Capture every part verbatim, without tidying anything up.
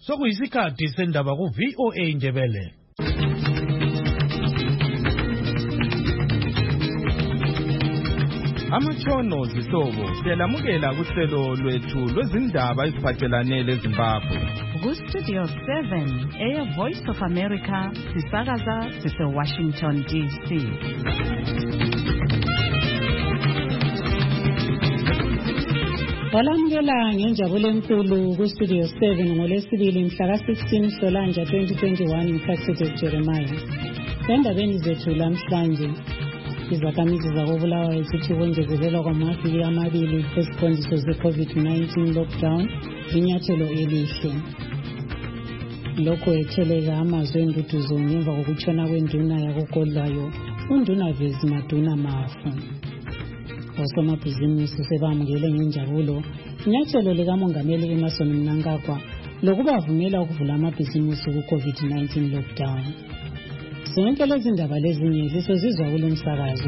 Sokuyisikhathi sendaba ku V O A Indebele. Amatshono zihlobo siyalamukela kuhlelo lwethu lwezindaba eziphathelane leZimbabwe. Ku Studio seven, Air Voice of America, sisakaza sise Washington D C. Walamukela ngenjabulo enkulu ku Studio seven ngolesibili mhla ka sixteen Nhlolanja twenty twenty-one ngikhathele Jeremiah. Endabeni zethu lamhlanje izakhamizi zakobulawayo zithi kwengezelelwa kwamaviki amabili eziqondiso ze-COVID nineteen lockdown inyathelo elihle. Lokho etheleka amazwe enduduzo ngemva kokutshona kwenduna yakogodlayo uNduna Vezi Maduna Mafu. Osomabhizinisi sebamukele ngenjabulo inyathelo likamongameli Emmerson Mnangagwa lokubavumela ukuvula amabhizinisi ku-COVID nineteen lockdown. Zonke lezi ndaba lezinye lisozizwa kulo msakazo.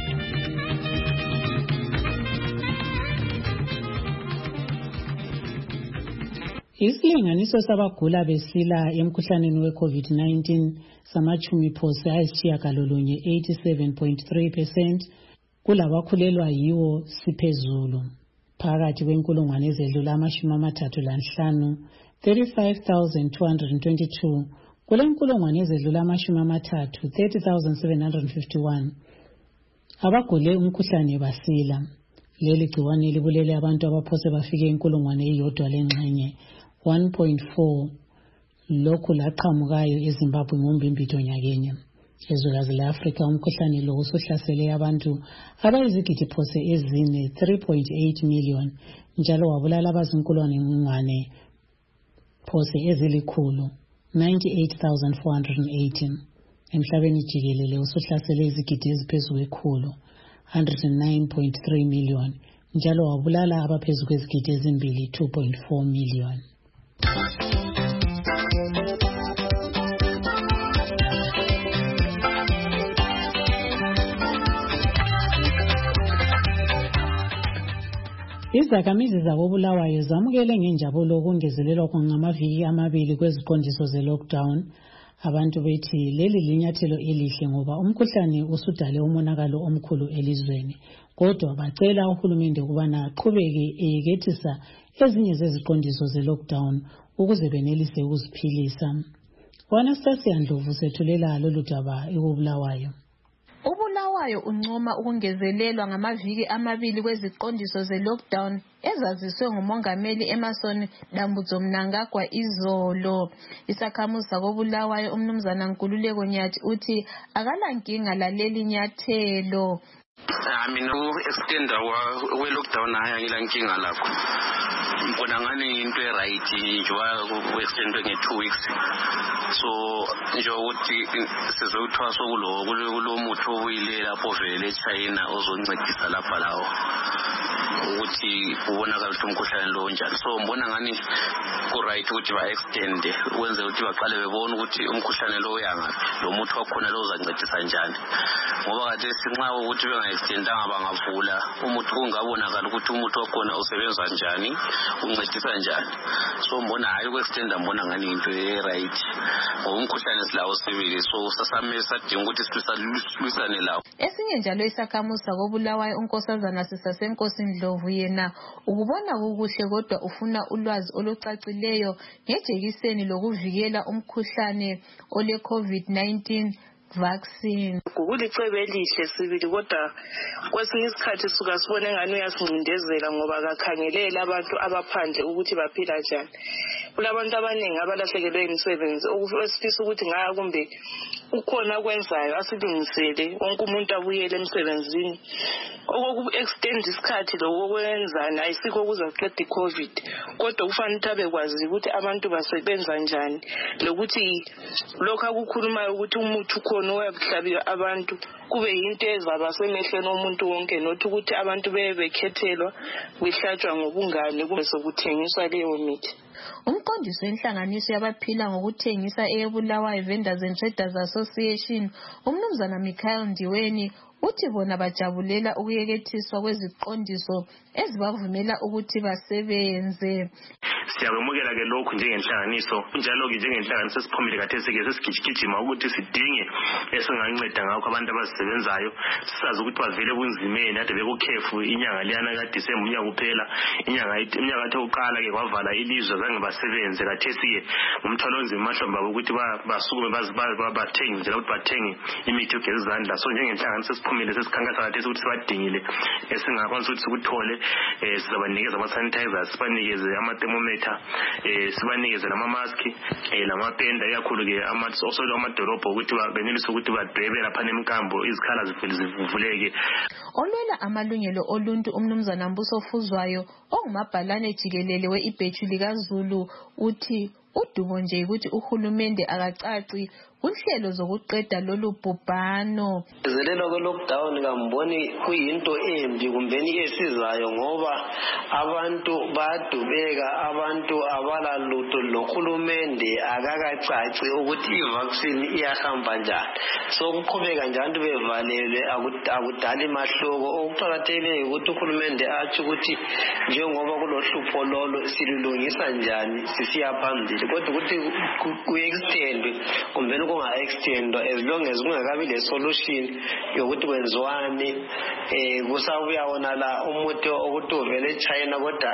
Isilinganiso sabagula besila emkhuhlaneni we-COVID nineteen samachumi phose ayisishiyagalolunye eighty-seven point three percent kulabakhulelwa yiwo siphezulu. Phakathi kwenkulungwane ezedlula amashumi amathathu lanhlanu thirty-five thousand two hundred twenty-two kule nkulungwane ezedlula amashumi amathathu thirty thousand seven hundred fifty-one abagule umkhuhlane basila. Leli gciwane libulele abantu abaphose bafike inkulungwane eyodwa lengxenye one point four lokhu laqhamukayo eZimbabwe ngombimbitho nyakenye. Ezwekazi le-Afrika umkhuhlane lo usuhlasele abantu abayizigidi phose ezine three point eight million njalo wabulala abazinkulungwane phose ezilikhulu ninety-eight thousand four hundred eighty. Emhlabeni jikelele usuhlasele izigidi eziphezulu ekhulu one hundred nine point three million njalo wabulala abaphezu kwezigidi ezimbili two point four million. Izakhamizi zakobulawayo zamukele ngenjabulo ukungezelelwa ngamaviki amabili kweziqondiso ze-lockdown. Abantu bethi leli linyathelo elihle ngoba umkhuhlane usudale umonakalo omkhulu elizweni. Kodwa bacela uhulumende ukubana aqhubeke eyekethisa ezinye zeziqondiso ze-lockdown ukuze benelise ukuziphilisa. Anastasia Ndlovu sethulela lolu daba ekubulawayo. Ubulawayo uncoma ukungezelelwa ngamaviki amabili kweziqondiso ze-lockdown ezaziswe ngumongameli Emmerson Dambudzo Mnangagwa izolo. Isakhamuzi sakobulawayo umnumzana Nkululeko Nyathi uthi akalankinga laleli nyathelo. Mina u-extenda we-lockdown haya ngilankinga lakho. Ngibona ngani into e-right njengoba ku-extendwe nge-two weeks. So nje ukuthi sizothwasa kulo kulo muthi obuyile lapho vele eChina ozoncedisa lapha lawo ukuthi ubonakala ukuthi umkhuhlane lo njani. So ngibona ngani ku-right ukuthi ba-extend wenze ukuthi baqale bebone ukuthi umkhuhlane lo uyangaphi lo muthi wakhona lo uzancedisa njani. Ngoba kade sinxa ukuthi benga-extendanga bangavula umuthi ungabonakala ukuthi umuthi wakhona usebenza njani uncedisa njani. So mbona hayi ku-extenda mbona ngani into e-right ngoba umkhuhlane silawo sibili so sasame sadinga ukuthi silwisane lawo. Esinye njalo isakhamuzi sakobulawayo unkosazana Sisasenkosi Ndlovu yena ukubona kukuhle kodwa ufuna ulwazi olucacileyo ngejekiseni lokuvikela umkhuhlane ole COVID nineteen vaccine. Kulicebe elihle sibili kodwa kwesinye isikhathi suka sibone ngani uyasincindezela ngoba akakhangelela abantu abaphandle ukuthi baphila njani. Kulabantu abaningi abalahlekelwe imisebenzi okusifisa ukuthi ngaya kumbe ukhona kwenzayo asilungisele wonke umuntu abuyele emsebenzini. Okoku-extend isikhathi lokho kwenzana ayisikho kuzaqeda i-COVID kodwa kufanele ukuthi abekwazi ukuthi abantu basebenza njani lokuthi lokho akukhulumayo ukuthi umuthi ukhona oyabuhlabisa abantu kube yinto ezaba semehlweni omuntu wonke nothi ukuthi abantu bebe bekhethelwa kwihlatshwa ngobungane kube sokuthengiswa leyo mithi. Umqondisi wenhlanganiso yabaphila ngokuthengisa eBulawayo Vendors and Traders Association umnumzana Michael Ndiweni uthi bona bajabulela ukuyekethiswa kweziqondiso ezibavumela ukuthi basebenze. Siyabemukela ke lokhu njengenhlanganiso njalo ke njengenhlanganiso esiphumile kathesi ke sesigijigijima ukuthi sidinge esinganceda ngakho abantu abazisebenzayo sisazi ukuthi bavele bunzimeni ade bekukhefu inyanga liyana ka December unyaka kuphela inyanga inyanga ethe uqala ke kwavala ilizwe zange basebenze kathesi ke umthwalo onzima mahlomba ukuthi basukume bathenge njalo ukuthi bathenge imithi yogeza izandla. So njengenhlanganiso esiphumile sesikhankasa kathesi ukuthi sibadingile esingakwanisa ukuthi sikuthole sizabanikeza ama sanitizers sibanikeze ama thermometer eh sibanikeze nama mask eh lamapenda ikakhulu ke ama osolo amadolobho ukuthi benelise ukuthi badwebe lapha nemkambo izikhala zivuleke. Olwela amalungelo oluntu umnumzana Mbuso Fuzwayo ongumabhalane jikelele we-ibhethu likaZulu uthi udubo nje ukuthi uhulumende akacaci kunhlelo zokuqeda lolu bhubhano. Izelelo ke lockdown ngamboni kuyinto embi kumbeni esizayo ngoba abantu badubeka abantu abala lutho lohulumende akakacaci ukuthi ivaccine iyahamba njani. So kuqhubeka njalo bevalele akudali mahloko okuqhakathekile ukuthi uhulumende athi ukuthi njengoba kulohlupho lolo silulungisa njani sisiya phambili kodwa ukuthi ku-extend kumbeni kunga-extend as long as kungakabi le solution yokuthi kwenziwani eh kusabuya wona la umuthi ukuthi uvele eChina kodwa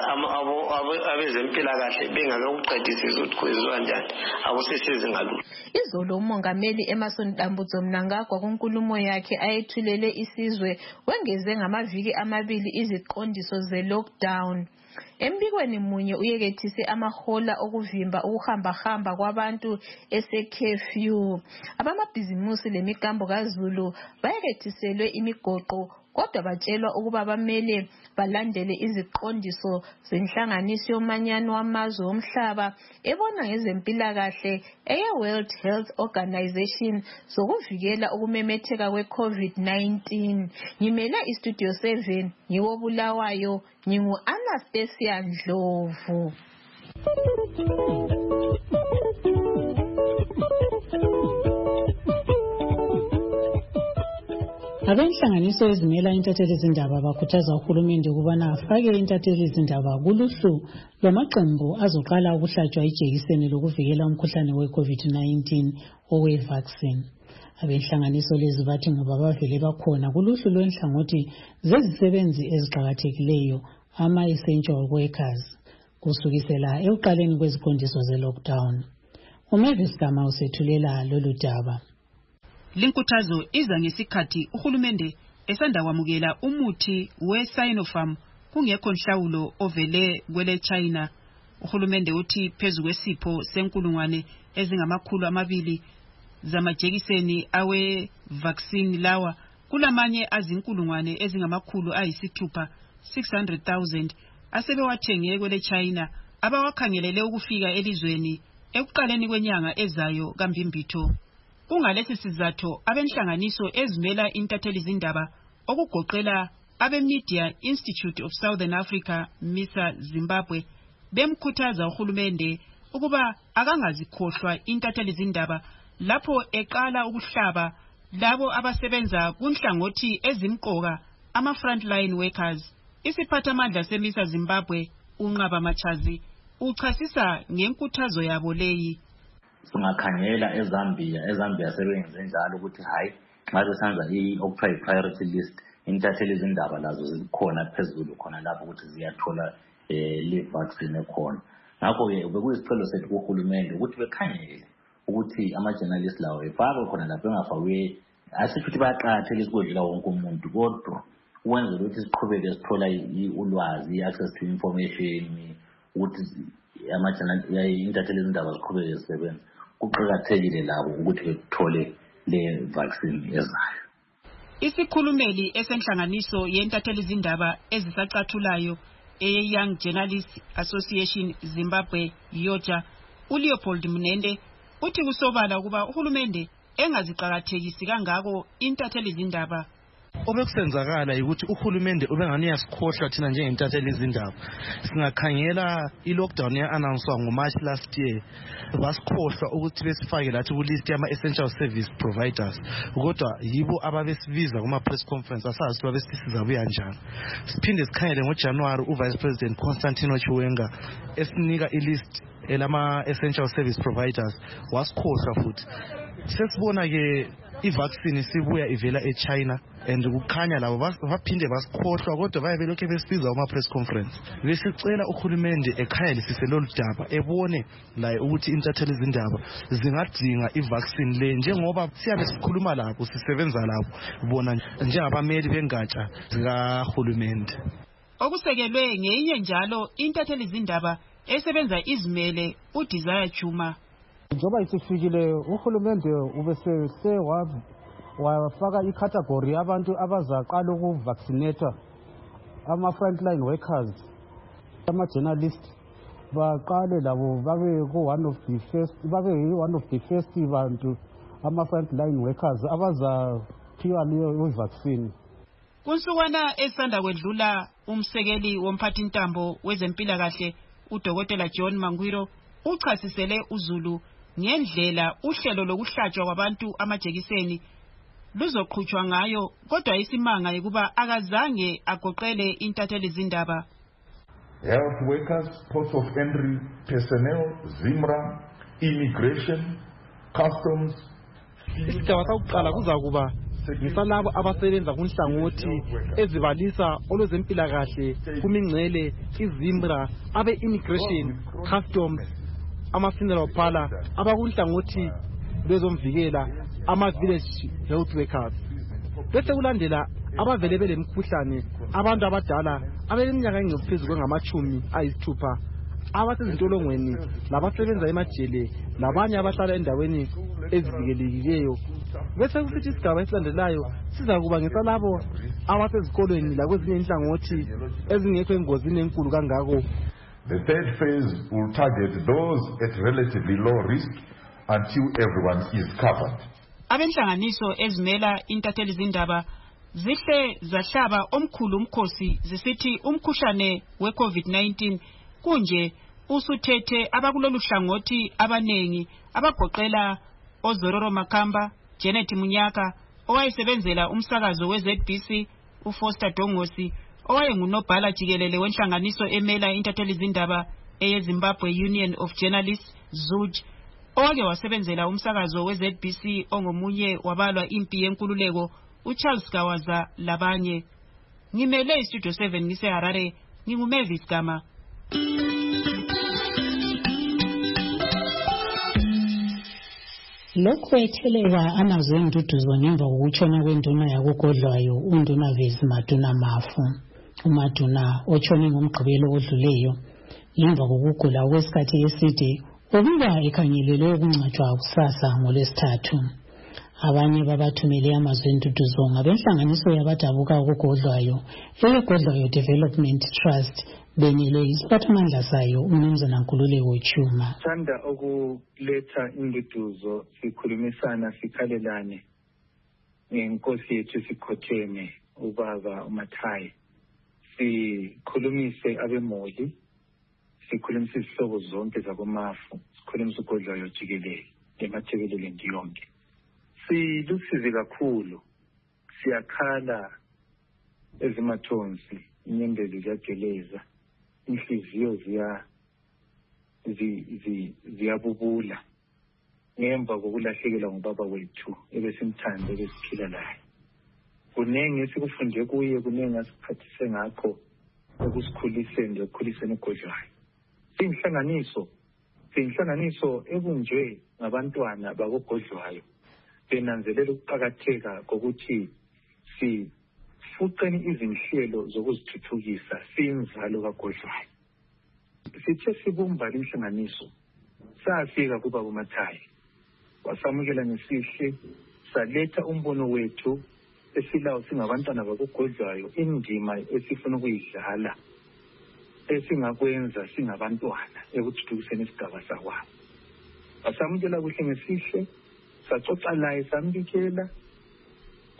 abezempilakahle bengakakuqedisisi ukuthi kwenziwa njani akusisizi ngalutho. Izolo umongameli Emerson Dambudzo Mnangagwa kunkulumo yakhe ayethulele isizwe wengeze ngamaviki amabili iziqondiso ze-lockdown. Embikweni munye uyekethise amahola okuvimba ukuhamba-hamba kwabantu ese-curfew. Abamabhizimusi lemikambo kaZulu bayekethiselwe imigoqo kodwa batshelwa ukuba bamele balandele iziqondiso zenhlanganiso yomanyano wamazwe omhlaba ebona ngezempilakahle eye-World Health Organization zokuvikela ukumemetheka kwe-COVID nineteen. Ngimela iStudio seven ngiwo Bulawayo ngingu Anastasia Ndlovu. Abenhlanganiso ezimela intatheli zindaba bakhuthaza uhulumende ukubana afake intatheli zindaba kuluhlu lwamaqembu azoqala ukuhlatshwa ijekiseni lokuvikela umkhuhlane we-COVID nineteen owe-vaccine. Abenhlanganiso lezi bathi ngoba bavele bakhona kuluhlu lwenhlangothi zezisebenzi eziqakathekileyo ama-essential workers kusukisela ekuqaleni kweziqondiso ze-lockdown. uMavis Gama usethulela lolu daba. Linkuthazo iza ngesikhathi uhulumende esanda kwamukela umuthi we-Sinopharm kungekho nhlawulo ovele kwele China. Uhulumende uthi phezu kwesipho senkulungwane ezingamakhulu amabili zamajekiseni awe vaccine lawa kulamanye azinkulungwane ezingamakhulu ayisithupha six hundred thousand asebewathenge kwele China abawakhangelele ukufika elizweni ekuqaleni kwenyanga ezayo kambimbitho. Kungalesi sizatho abenhlanganiso ezimela intatheli zindaba okugoqela abe-Media Institute of Southern Africa MISA Zimbabwe bemkhuthaza uhulumende ukuba akangazikhohlwa intatheli zindaba lapho eqala ukuhlaba labo abasebenza kunhlangothi ezimqoka ama-frontline workers. Isiphathamandla seMISA Zimbabwe uNqaba Machazi uchasisa ngenkuthazo yabo leyi. Singakhangela eZambia eZambia sebenze njalo ukuthi hayi nxa besenza i-okuthiwa i-priority list intatheli zindaba lazo zikhona phezulu khona lapho ukuthi ziyathola le vaccine ekhona. Ngakho-ke bekuyisicelo sethu kuhulumende ukuthi bekhangele ukuthi ama-journalist lawo efakwe khona lapho engafakwe asisho ukuthi bayaqakathela isikodlela wonke umuntu kodwa ukwenzela ukuthi siqhubeke sithola ulwazi i-access to information ukuthi intatheli zindaba ziqhubeke zisebenza kuqakathekile labo ukuthi bethole le vaccine ezayo. Isikhulumeli esenhlanganiso yentatheli zindaba ezisacathulayo eye-Young Journalists Association Zimbabwe Yoja uLeopold Mnende uthi kusobala ukuba uhulumende engaziqakathekisi kangako intatheli zindaba Obekusenzakala ukuthi uhulumende ubengani yasikhohlwa thina njengentatheli izindaba. Singakhangela i-lockdown ya-announcwa ngo-March last year. Basikhohlwa ukuthi besifake lathi ku-list yama-essential service providers. Kodwa yibo ababesibiza kuma-press conference asazi ukuthi babesithi sizabuya njani. Siphinde sikhangele ngoJanuwari u-Vice President Constantino Chiwenga esinika i-list elama-essential service providers. Wasikhohlwa futhi. Sesibona-ke i-vaccine isibuya ivela eChina and kukhanya labo baphinde basikhohlwa kodwa baye belokhe besibiza kuma-press conference. Besicela uhulumende ekhayalisise lolu daba ebone la ukuthi intatheli izindaba zingadinga i-vaccine le njengoba siyabe sikhuluma lapho sisebenza lapho bona njengabameli bengatsha zikahulumende. Okusekelwe ngeyinye njalo intatheli izindaba esebenza izimele uDesire Chuma. Njoba isifikile uhulumende ubesese wafaka icategory abantu abazaqala ukuvaccinate ama frontline workers, ama journalists baqale labo babe ku one of the first babe one of the first bantu ama frontline workers abazaphiwa leyo vaccine. Kunsukwana esanda kwedlula umsekeli womphathintambo wezempilakahle uDokotela John Mangwiro uchasisele uZulu ngendlela uhlelo lokuhlatshwa kwabantu amajekiseni luzoqhutshwa ngayo, kodwa isimanga ukuba akazange agoqele intatheli izindaba. Health workers, ports of entry personnel, ZIMRA, immigration, customs. Isigaba sokuqala kuzakuba ngisalabo abasebenza kunhlangothi ezibalisa olwezempilakahle kumingcele iZIMRA, abe immigration, customs, ama-funeral parlor, abakunhlangothi lwezomvikela, ama-village health workers. Bese kulandela abavele belemkhuhlane, abantu abadala abeleminyaka engaphezu kwengamachumi ayisithupha, abasezintolongweni, labasebenza emajele, labanye abahlala endaweni ezivikelekileyo. Bese kusithi isigaba esilandelayo sizakuba ngesalabo abasezikolweni lakwezinye inhlangothi ezingekho engozini enkulu kangako. The third phase will target those at relatively low risk until everyone is covered. Abenhlanganiso ezimela intatheli izindaba zihle zahlaba omkhulu umkhosi zisithi umkhuhlane we-COVID nineteen kunje usuthethe abakulolu hlangothi abanengi abagoqela oZororo Makamba, Janet Munyaka owayesebenzela umsakazo we-Z B C, uFoster Dongosi owayengunobhala jikelele wenhlanganiso emela intatheli izindaba eyeZimbabwe Union of Journalists Z U J, owake wasebenzela umsakazo we-Z B C ongomunye wabalwa impi yenkululeko uCharles Gawaza labanye. Ngimele iStudio seven ngiseHarare, nginguMavis Gama. Lokhu etheleka amazwe enduduzo ngemva kokutshona kwenduna yakugodlwayo uNduna Vezi Maduna Mafu. uMaduna otshone ngomgqibelo odluleyo ngemva kokugula okwesikhathi eside ubika ekhangelelwe ukungcwatshwa kusasa ngolwesithathu. Abanye babathumele amazwe enduduzo ngabenhlanganiso yabadabuka ukugodlwayo eyegodlwayo Development Trust benyelwe isiphathamandla sayo uMnumzana Nkululeko Chuma. Thanda ukuletha induduzo sikhulumisana sikhalelane ngenkosi yethu sikhotheme ubaba uMathayi, sikhulumise abemoli, sikhulumise izihlobo zonke zakoMafu, sikhulumise ugodlwayo jikelele emathebeleleni yonke. Silusize kakhulu, siyakhala ezimathonsi, inyembezi ziyageleza, inhliziyo ziya ziyabubula ngemva kokulahlekelwa ngubaba wethu ebesimthanda ebesiphila naye. Kunengi esikufunde kuye, kunengi asiphathise ngakho ekusikhuliseni lekukhuliseni ugodlwayo. Siyinhlanganiso, siyinhlanganiso ebunjwe ngabantwana bakogodlwayo benanzelela ukuqakatheka kokuthi sifuqeni izinhlelo zokuzithuthukisa siyinzalo kagodlwayo. Sithe sibumba inhlanganiso, safika kubaba uMathayi, wasamukela ngesihle, saletha umbono wethu esilawo singabantwana bakogodlwayo, indima esifuna ukuyidlala esingakwenza singabantwana ekuthuthukiseni isigaba sakwabo. Wasamukela kuhle ngesihle, saxoxa laye sambikela,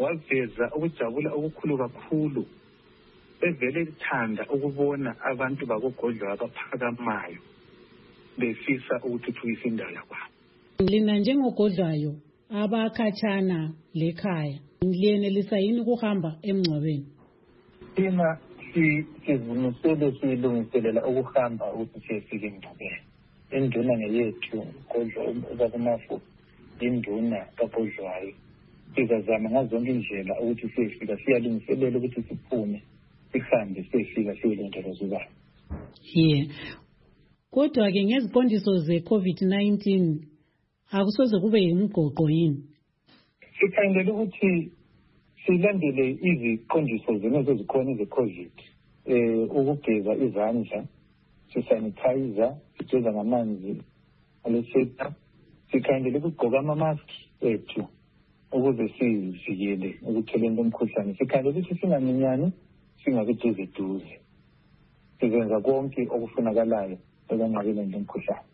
waveza ukujabula okukhulu kakhulu evele kuthanda ukubona abantu bakogodlwayo abaphakamayo befisa ukuthuthukisa indawo yakwabo. Lina njengogodlwayo abakhatshana lekhaya liyenelisa yini ukuhamba emngcwabeni? Thina sizimisele silungiselela ukuhamba ukuthi siyefika emngcwabeni. Induna ngeyethu kodwa ubakumafu induna kagodlwayo. Sizazama ngazonke indlela ukuthi siyefika siyalungiselela ukuthi siphume sihambe siyefika siyolondoloza ubaba. Yeah. Kodwa ke ngeziqondiso ze-COVID nineteen akusoze kube yimgoqo yini? Sikhangele ukuthi silandele iziqondiso zena zezikhona ze-COVID, eh ukugeza izandla, sisanitizer, sigeza ngamanzi alesepha, sikhangele ukugqoka ama-mask ethu ukuze sivikele ukutheleni komkhuhlane. Sikhangele ukuthi singaminyani, singabe duze duze. Sizenza konke okufunakalayo ekwenqabeni lomkhuhlane.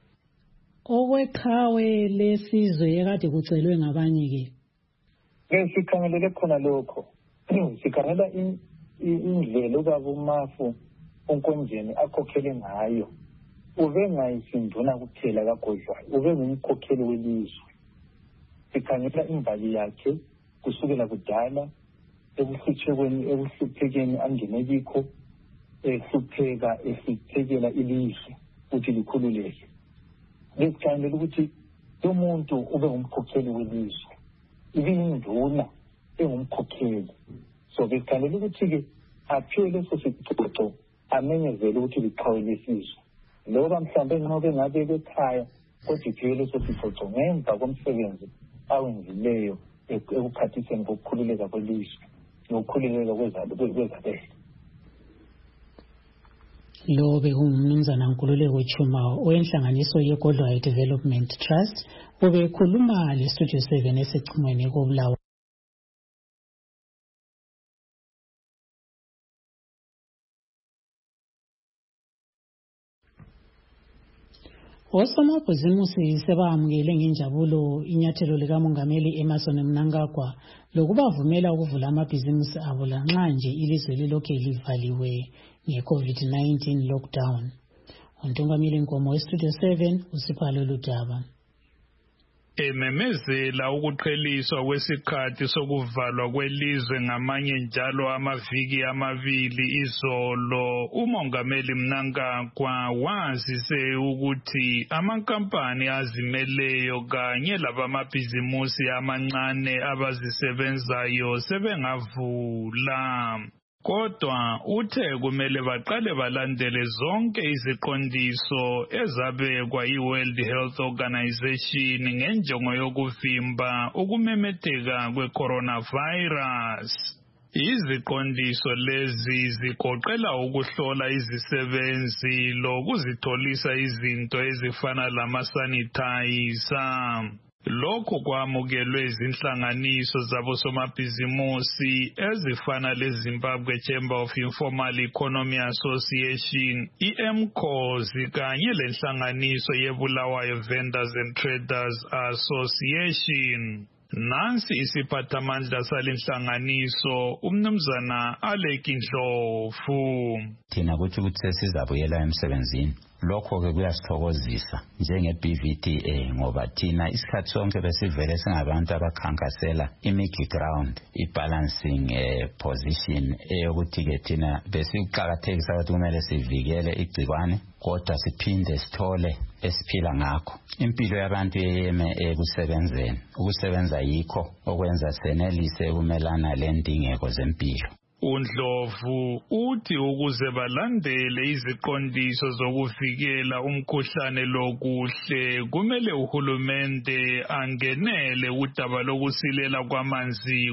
Okweqhawe lesizwe ekade kucelwe ngabanye ke. Ke sikhangelele khona lokho. Sikhangela indlela ubaba uMafu uNkonjeni akhokhele ngayo. Ube ngayisinduna kuphela kagodlwayo, ube ngumkhokheli welizwe. Sikhangela imbali yakhe kusukela kudala ebuhlutshekweni ebuhluphekeni angene kikho, ehlupheka esithekela ilizwe ukuthi likhululeke. Ngesikhangela ukuthi umuntu ube ngumkhokheli welizwe, ibinduna engumkhokheli. So ngesikhangela ukuthi ke aphiwe leso sicoco amenyezele ukuthi liqhawe lesizwe. Loba mhlawumbe ngoba ngabe bekhaya kodwa iphiwe leso sicoco ngemva komsebenzi awenzileyo ekuphathiseni kokukhululeka kwelizwe nokukhululeka kwezabelo. Lo bekungumnumzana Nkululeko Chuma owenhlanganiso yeGodlwayo Development Trust obekhuluma le Studio seven esecingweni koBulawayo. Osomabhizimusi sebamukele ngenjabulo inyathelo likamongameli Emmerson Mnangagwa lokubavumela ukuvula amabhizimusi abo lanxa nje ilizwe lilokhe livaliwe nge-COVID nineteen lockdown. Untungamili Nkomo weStudio seven uSiphala Ludaba. Ememezela ukuqheliswa kwesikhathi sokuvalwa kwelizwe ngamanye njalo amaviki amabili izolo, umongameli Mnangagwa wazise ukuthi amankampani azimeleyo kanye labamabhizimusi amancane abazisebenzayo sebengavula. Kodwa uthe kumele baqale balandele zonke iziqondiso ezabekwa iWorld Health Organization ngenjongo yokuvimba ukumemetheka kwe-coronavirus. Iziqondiso lezi zigoqela ukuhlola izisebenzi lokuzitholisa izinto ezifana lama-sanitizer. Lokho kwamukelwe izinhlanganiso zabosomabhizimusi ezifana leZimbabwe Chamber of Informal Economy Association, I M C O S, kanye lenhlanganiso yeBulawayo Vendors and Traders Association. Nansi isiphathamandla salenhlanganiso umnumzana Aleki Ndlovu. Thina kuthi ukuthi sesizabuyela emsebenzini. Lokho ke kuyasithokozisa njenge-B V D A ngoba thina isikhathi sonke besivele singabantu abakhankasela i-middle ground, i-balancing eh, position eyokuthi ke thina besikuqakathekisa ukuthi kumele sivikele igcikwane kodwa siphinde sithole esiphila ngakho. Impilo yabantu yeyeme ekusebenzeni, ukusebenza yikho okwenza senelise ukumelana lendingeko zempilo. uNdlovu uthi ukuze balandele iziqondiso zokuvikela umkhuhlane lokuhle kumele uhulumende angenele udaba lokusilela kwamanzi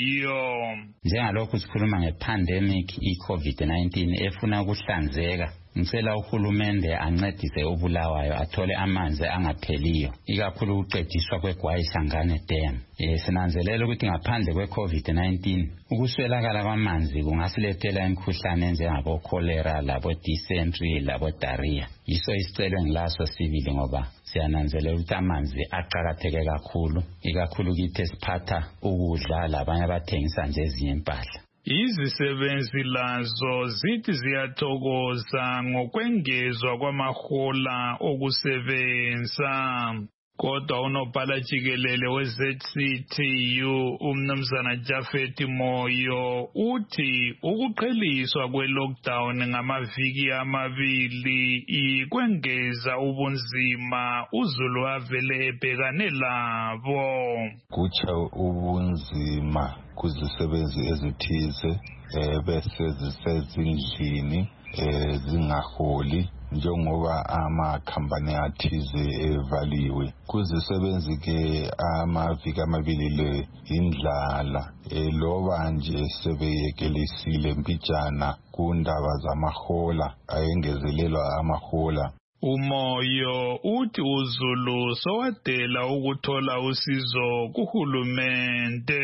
koBulawayo. Njengalokhu sikhuluma ngepandemic i-COVID nineteen efuna ukuhlanzeka ngicela uhulumende ancedise uBulawayo athole amanzi angapheliyo ikakhulu uqediswa kweGwayishangane Dam. Eh sinanzelela ukuthi ngaphandle kweCovid nineteen ukuswelakala kwamanzi kungasilethela imikhuhlane njengabo cholera labo dysentery labo diarrhea. Yiso isicelo ngilaso sibili ngoba siyananzelela ukuthi amanzi aqhakatheke kakhulu ikakhulu kithi esiphatha ukudla labanye abathengisa nje ezinye impahla. Izisebenzi lazo zithi ziyathokoza ngokwengezwa kwamahola okusebenza. Kodwa unobhala jikelele we-Z C T U umnumzana Jafet Moyo uthi ukuqheliswa kwe-lockdown ngamaviki amabili ikwengeza ubunzima uZulu avele ebhekane labo. Kutsha ubunzima kuzisebenzi ezithize bese zisezindlini zingaholi njengoba amakhampani athize evaliwe. Kuzisebenzi ke amaviki amabili le indlala eloba nje sebeyekelisile mpijana kundaba zamahola ayengezelelwa amahola. Umoyo uthi uZulu sowadela ukuthola usizo kuhulumende.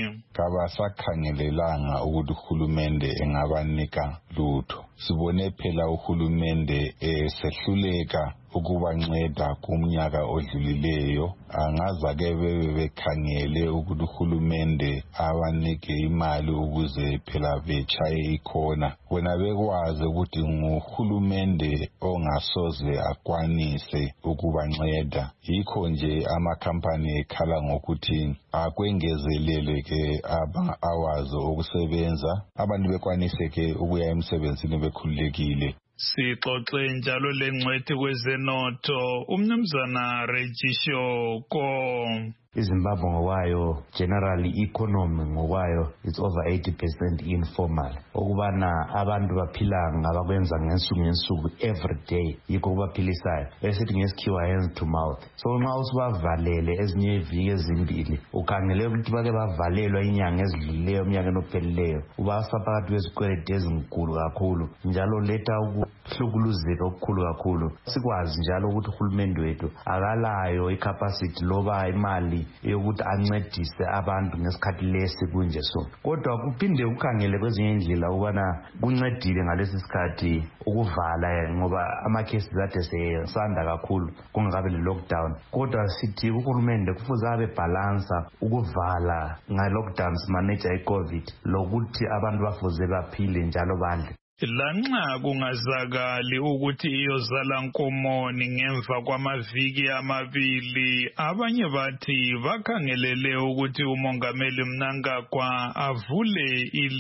Kabasakhangelelanga ukuthi uhulumende engabanika lutho. Sibone phela uhulumende esehluleka ukubanceda kumnyaka odlulileyo. Angaza ke bebe bekhangele ukuthi uhulumende abanike imali ukuze phela bechaye ikhona. Wena bekwazi ukuthi nguhulumende ongasoze akwanise ukubanceda. Yikho nje amakhampani ekhala ngokuthi akwengezelele ke aba awazi okusebenza. Abantu bekwanise ke ukuya emsebenzini bekhululekile. Sixoxe njalo lengcwethi kwezenotho umnumzana Regishoko. iZimbabwe ngokwayo generally economy ngokwayo it's over eighty percent informal. Okubana abantu baphila ngabakwenza ngensuku ngensuku every day yikho kubaphilisayo. Esithi ngesikhiwa hands to mouth. So nxa usibavalele ezinye iviki ezimbili ukhangele ukuthi bake bavalelwa inyanga ezidlulileyo umnyaka ophelileyo ubasa phakathi kwezikweleti ezinkulu kakhulu njalo letha ukuhlukuluzeka okukhulu kakhulu. Sikwazi njalo ukuthi uhulumende wethu akalayo icapacity loba imali yokuthi ancedise abantu ngesikhathi lesi kunje so. Kodwa kuphinde ukhangele kwezinye indlela ubana kuncedile ngalesi sikhathi ukuvala ngoba amakhesi zathe sesanda kakhulu kungakabe le lockdown. Kodwa sithi uhulumende kufuze abe balance ukuvala nga lockdown manage iCovid lokuthi abantu bafuze baphile njalo badle. Lanxa kungazakali ukuthi iyozala nkomoni ngemva kwamaviki amabili, abanye bathi bakhangelele ukuthi umongameli Mnangagwa avule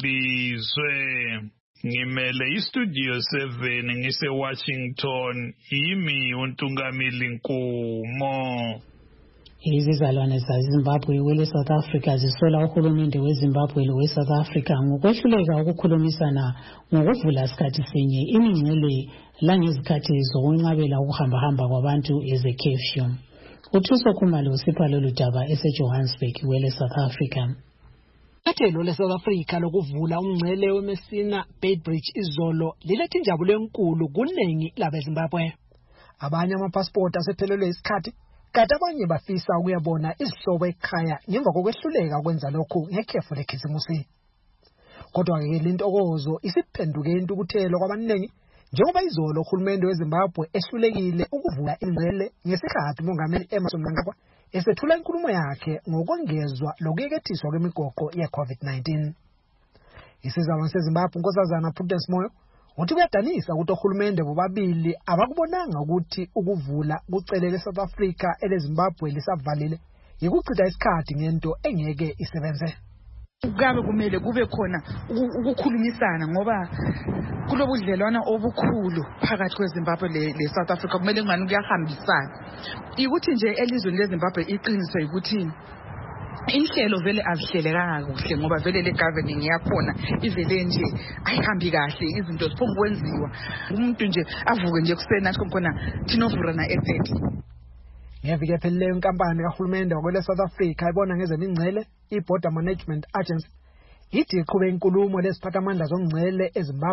ilizwe. Ngimele istudio seven ngise Washington, yimi uNtungamili Nkumo. Izizalwane zaZimbabwe wele South Africa zisola uhulumende weZimbabwe lowe South Africa ngokwehluleka ukukhulumisana ngokuvula isikhathi sinye imingcele langezikhathi zokunqabela ukuhamba-hamba kwabantu eze curfew. Uthuso Khumalo usipha lolu daba eseJohannesburg wele South Africa. Iqathelo le-South Africa lokuvula umngcele weMessina Beitbridge izolo lilethe injabulo enkulu kuningi labeZimbabwe. Abanye amapassport asephelelwe isikhathi kanti abanye bafisa ukuyabona izihlobo ekhaya ngemva kokwehluleka ukwenza lokhu ngekhefu lekhisimusi. Kodwa-ke lintokozo isiphenduke intukuthelo kwabaningi njengoba izolo uhulumende weZimbabwe ehlulekile ukuvula ingcele ngesikhathi umongameli Emmerson Mnangagwa esethula inkulumo yakhe ngokwengezwa lokuyekethiswa kwemigoqo ye-COVID nineteen. Isizalwane seZimbabwe unkosazana Prudence Moyo uthi kuyadanisa ukuthi ohulumende bobabili abakubonanga ukuthi ukuvula kucelele South Africa eleZimbabwe lisavalile yikuchitha isikhathi ngento engeke isebenze. Kugabe kumele kube khona ukukhulumisana ngoba kulobudlelwana obukhulu phakathi kweZimbabwe le South Africa kumele ngani kuyahambisana. Ukuthi nje elizweni leZimbabwe iqiniso ukuthi inhlelo vele azihlelekanga kuhle ngoba vele le governing yakhona ivele nje ayihambi kahle izinto ziphonga kwenziwa umuntu nje avuke nje kusena athi khona thinovura na eight. Ngeviki ephelileyo inkampani kahulumende wakwele South Africa ibona ngezemingcele iBorder Management Agency ithi iqhube inkulumo lesiphathamandla zomngcele eZimbabwe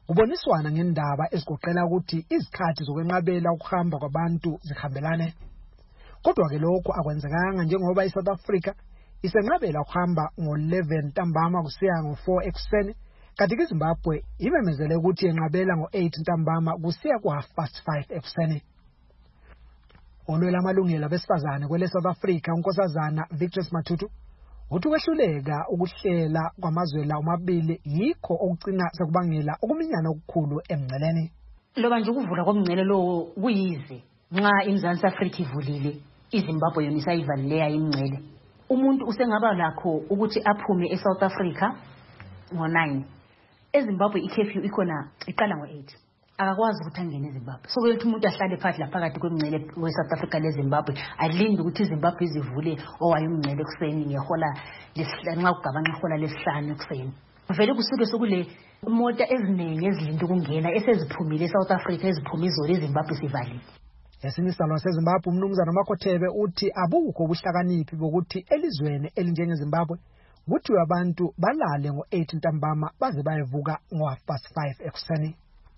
kuboniswana ngendaba ezigoqela ukuthi izikhathi zokwenqabela ukuhamba kwabantu zihambelane. Kodwa ke lokho akwenzekanga njengoba iSouth Africa isenqabela ukuhamba ngo-eleven ntambama kusiya ngo-four ekuseni, kanti iZimbabwe imemezele ukuthi yenqabela ngo-eight ntambama kusiya ku-half past five ekuseni. Olwela amalungelo abesifazane kwele South Africa unkosazana Victor's Matutu uthi kwehluleka ukuhlela kwamazwe la omabili yikho okugcina sekubangela ukuminyana okukhulu emngceleni. Loba nje ukuvula komngcele lo kuyize nxa iMzansi Afrika ivulile iZimbabwe yona isayivaleleya imngcele. Umuntu usengaba lakho ukuthi aphume eSouth Africa ngo-nine. eZimbabwe i-curfew ikhona iqala ngo-eight. Akakwazi ukuthi angene eZimbabwe. So kuyothi umuntu ahlale phansi la phakathi kwemngcele weSouth Africa leZimbabwe alinde ukuthi iZimbabwe izivule owayo umngcele ekuseni ngehola lesihlanu nxa kugabanxa ihola lesihlanu ekuseni. Vele kusuke sokule imota eziningi ezilinde ukungena eseziphumile eSouth Africa eziphuma izolo eZimbabwe sivalile. Yasinisalo seZimbabwe umnumzana Makhothebe uthi abukho ubuhlakaniphi bokuthi elizweni elinjengeZimbabwe kuthi abantu balale ngo-eight ntambama baze bayevuka ngo-half past five ekuseni.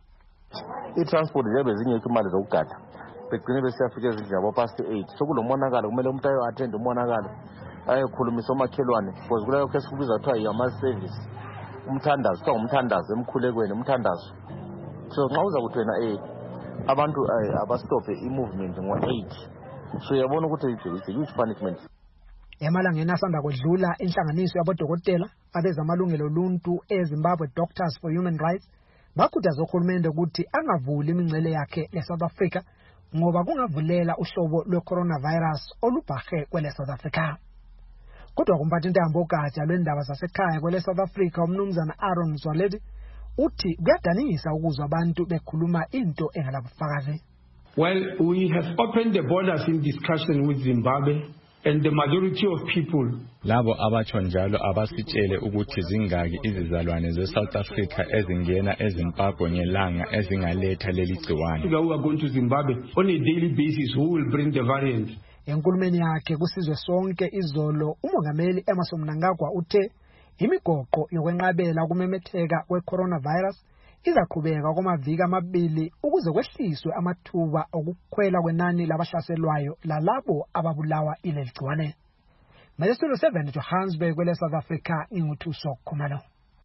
I-transport nje bezingekho imali zokugada begcine besiyafika ezindlini yabo past eight. Sokulomonakalo kumele umuntu ayo attend umonakalo ayekhulumisa omakhelwane because kuleyo case kubiza kuthiwa yama-service umthandazo kuthiwa ngumthandazo emkhulekweni umthandazo. So nxa uza kuthi wena eh abantu abastophe i-movement ngo-eight so uyabona ukuthi it's a huge punishment. Emalangeni asanda kudlula inhlanganiso yabodokotela abezamalungelo oluntu eZimbabwe Doctors for Human Rights bakhuthaza uhulumende ukuthi angavuli imingcele yakhe leSouth Africa ngoba kungavulela uhlobo lwe-coronavirus olubhahe kwele South Africa. Kodwa kumphathi intambo ugatsha lwendaba zasekhaya kwele South Africa umnumzana Aaron Mzwaledi uthi kuyadanisa ukuzwa abantu bekhuluma into engalabufakazi. Well, we have opened the borders in discussion with Zimbabwe and the majority of people labo abatsho njalo abasitshele ukuthi zingaki izizalwane ze-South Africa ezingena eZimbabwe ngelanga ezingaletha leli gciwane. We are going to Zimbabwe on a daily basis who will bring the variant. Enkulumeni yakhe kusizwe sonke izolo umongameli Emmerson Mnangagwa uthe imigoqo yokwenqabela ukumemetheka kwe-coronavirus izaqhubeka kwamaviki amabili ukuze kwehliswe amathuba okukhwela kwenani labahlaselwayo lalabo ababulawa ileli gciwane. Studio seven Johannesburg kwele South Africa inguthuso Khumalo.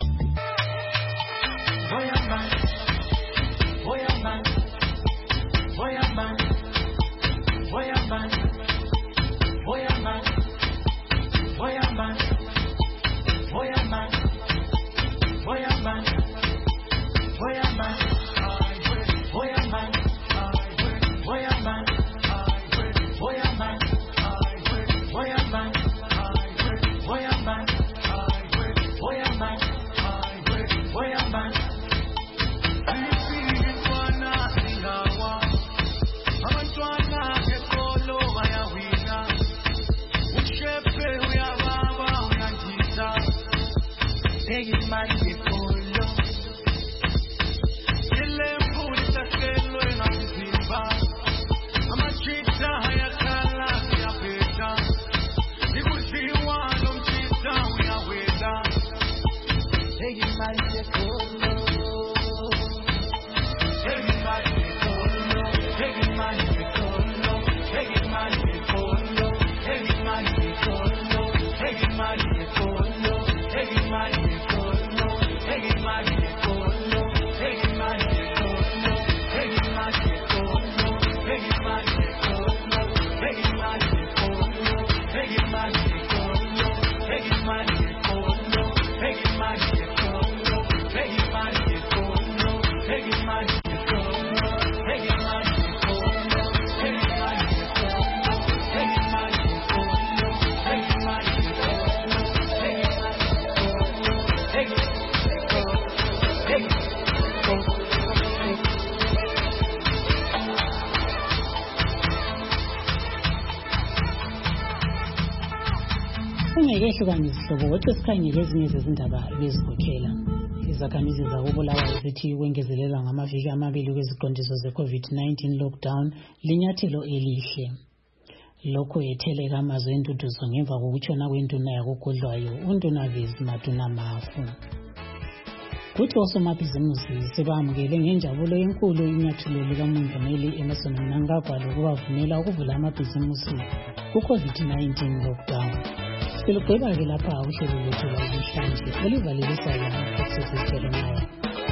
Ehlukanisiwe kodwa sikhangele ezinye zezindaba bezikhokhela. Izakhamizi zakobulawayo zithi ukwengezelela ngamaviki amabili kweziqondiso ze-COVID nineteen lockdown linyathelo elihle. Lokho yetheleka amazwe enduduzo ngemva kokutshona kwenduna yakogodlwayo uNdunavis Maduna Mafu. futhi osomabhizimusi sebamukele ngenjabulo enkulu inyathelo likaMongameli Emmerson Mnangagwa lokubavumela ukuvula amabhizimusi ku-COVID nineteen lockdown. Silugweba-ke lapha uhlelo lwethu lwanamhlanje oluvalilesayo uProfessor Jeremiah.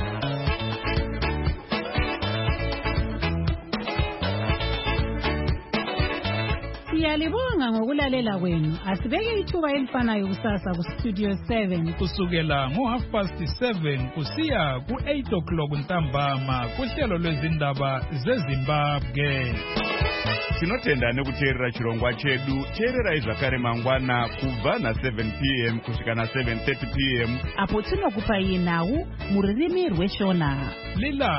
Siyalibonga ngokulalela kwenu. Asibeke ithuba elifanayo kusasa ku-Studio seven kusukela ngo-half past seven kusiya ku-eight o'clock ntambama kuhlelo lwezindaba zeZimbabwe. Tinotenda nekuteerera chirongwa chedu. Teererai zvakare mangwana kubva na-seven p m kusvika na-seven thirty p m apo tinokupai nhau muririmi rweshona. Lila